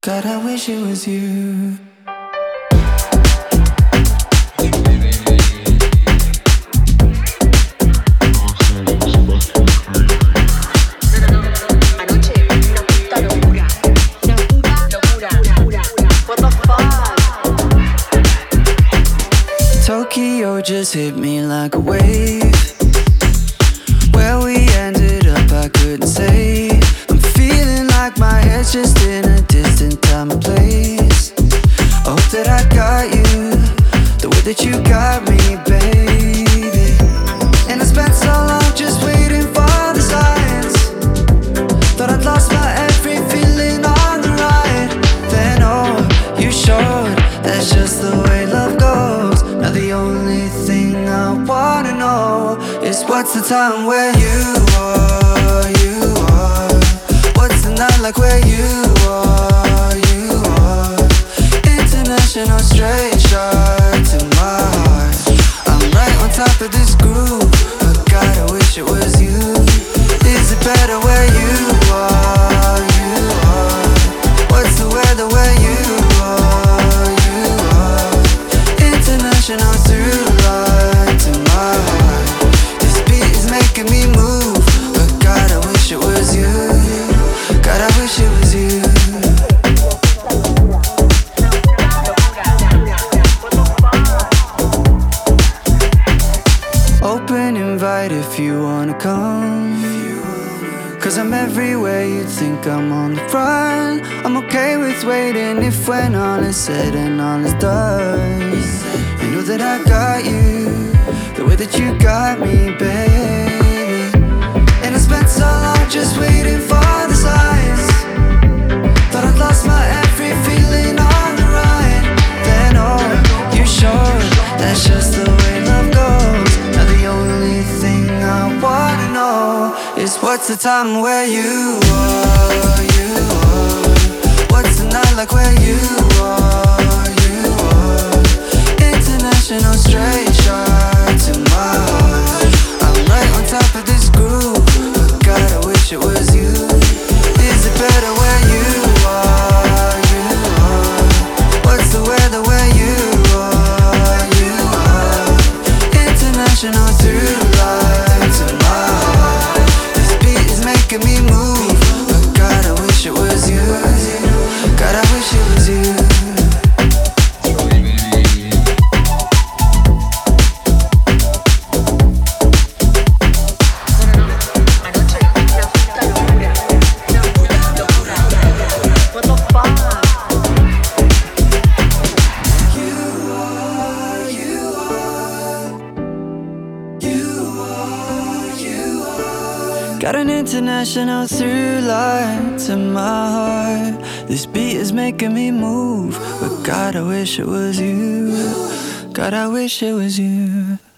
God, I wish it was you. Tokyo just hit me like a wave. Where we ended up I couldn't say. I'm feeling like my head's just in a distant time and place. I hope that I got you the way that you got me, baby. And I spent so long just waiting for the signs. Thought I'd lost my every feeling on the ride. Then oh, you showed that's just the way love goes. Now the only thing I wanna know is what's the time where you are, you are. What's the night like where you are, you are. International straight shot to my heart. I'm right on top of this groove, but God, I wish it was you. Is it better where you are, you are. What's the weather where you are, you are. International through line to my heart. This beat is making me move, but God, I wish it was you. God, I wish it was you. Open invite if you wanna come. Cause I'm everywhere you think I'm on the front. I'm okay with waiting if when all is said and all is done. You know that I got you the way that you got me, baby. And I spent so long just waiting for the signs. Thought I'd lost my every feeling on the ride. Then oh, you showed that's just the way love goes. Now the only thing I wanna know is what's the time where you are, you are. What's the night like where you are, you are. International straight shot to my heart. I'm right on top of this groove, but God, I wish it was you. Is it better where you are, you are. What's the weather where you are, you are. International through line to my heart. This beat is making me move, but God, I wish it was you. God, I wish it was you. Got an international through line to my heart. This beat is making me move, but God, I wish it was you. God, I wish it was you.